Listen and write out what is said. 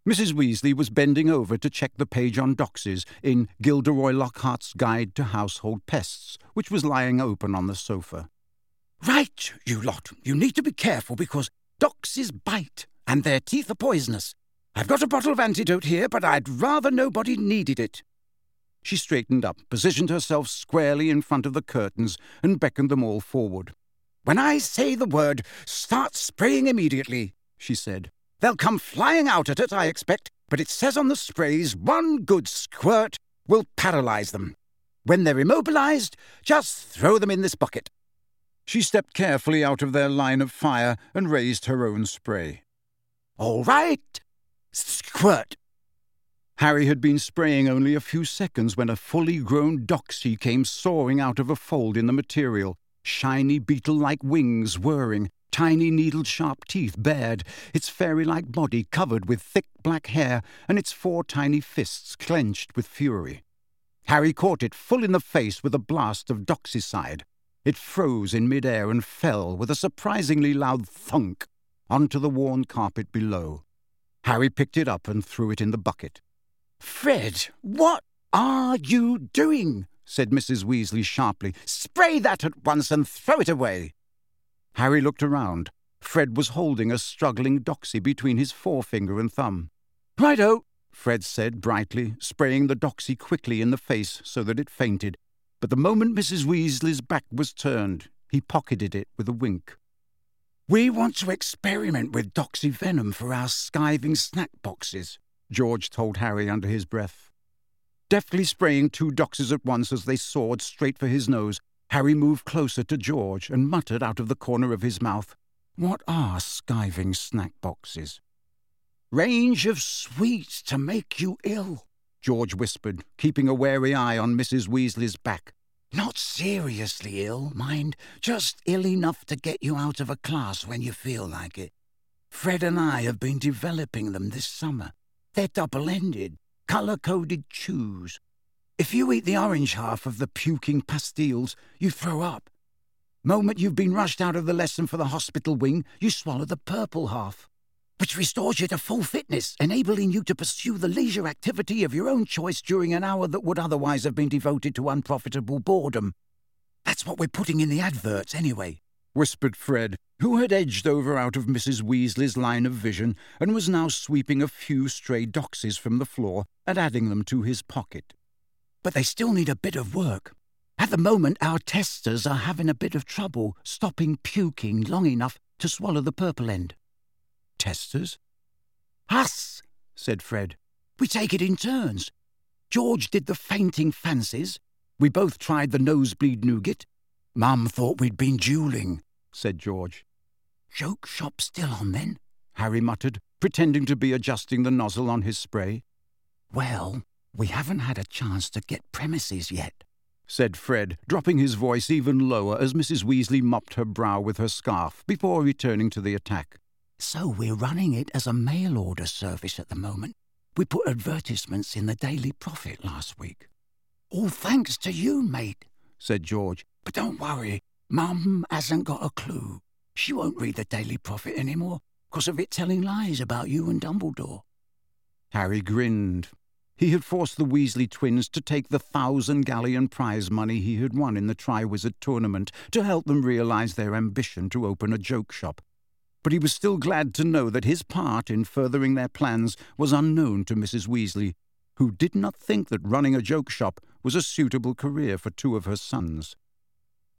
Mrs. Weasley was bending over to check the page on doxies in Gilderoy Lockhart's Guide to Household Pests, which was lying open on the sofa. "Right, you lot. You need to be careful because doxies bite, and their teeth are poisonous. I've got a bottle of antidote here, but I'd rather nobody needed it." She straightened up, positioned herself squarely in front of the curtains, and beckoned them all forward. "When I say the word, start spraying immediately," she said. "They'll come flying out at it, I expect, but it says on the sprays one good squirt will paralyze them. When they're immobilized, just throw them in this bucket." She stepped carefully out of their line of fire and raised her own spray. "All right. Squirt." Harry had been spraying only a few seconds when a fully grown doxy came soaring out of a fold in the material, shiny beetle-like wings whirring, tiny needle-sharp teeth bared, its fairy-like body covered with thick black hair, and its 4 tiny fists clenched with fury. Harry caught it full in the face with a blast of doxycide. It froze in mid-air and fell with a surprisingly loud thunk onto the worn carpet below. Harry picked it up and threw it in the bucket. "Fred, what are you doing?" said Mrs. Weasley sharply. "Spray that at once and throw it away." Harry looked around. Fred was holding a struggling doxy between his forefinger and thumb. "Righto," Fred said brightly, spraying the doxy quickly in the face so that it fainted. But the moment Mrs. Weasley's back was turned, he pocketed it with a wink. "We want to experiment with doxy venom for our skiving snack boxes," George told Harry under his breath. Deftly spraying 2 doxies at once as they soared straight for his nose, Harry moved closer to George and muttered out of the corner of his mouth, "What are skiving snack boxes?" "Range of sweets to make you ill," George whispered, keeping a wary eye on Mrs. Weasley's back. "Not seriously ill, mind, just ill enough to get you out of a class when you feel like it. Fred and I have been developing them this summer. They're double-ended, colour-coded chews. If you eat the orange half of the puking pastilles, you throw up. Moment you've been rushed out of the lesson for the hospital wing, you swallow the purple half, which restores you to full fitness, enabling you to pursue the leisure activity of your own choice during an hour that would otherwise have been devoted to unprofitable boredom. That's what we're putting in the adverts, anyway," whispered Fred, who had edged over out of Mrs. Weasley's line of vision and was now sweeping a few stray doxies from the floor and adding them to his pocket. "But they still need a bit of work. At the moment, our testers are having a bit of trouble stopping puking long enough to swallow the purple end." "Testers?" "Us," said Fred. "We take it in turns. George did the fainting fancies. We both tried the nosebleed nougat. Mum thought we'd been duelling," said George. "Joke shop still on, then?" Harry muttered, pretending to be adjusting the nozzle on his spray. "Well, we haven't had a chance to get premises yet," said Fred, dropping his voice even lower as Mrs. Weasley mopped her brow with her scarf before returning to the attack. "So we're running it as a mail-order service at the moment. We put advertisements in the Daily Prophet last week." "All thanks to you, mate," said George. "But don't worry, Mum hasn't got a clue. She won't read the Daily Prophet anymore because of it telling lies about you and Dumbledore." Harry grinned. He had forced the Weasley twins to take the 1,000 galleon prize money he had won in the Triwizard Tournament to help them realize their ambition to open a joke shop. But he was still glad to know that his part in furthering their plans was unknown to Mrs. Weasley, who did not think that running a joke shop was a suitable career for 2 of her sons.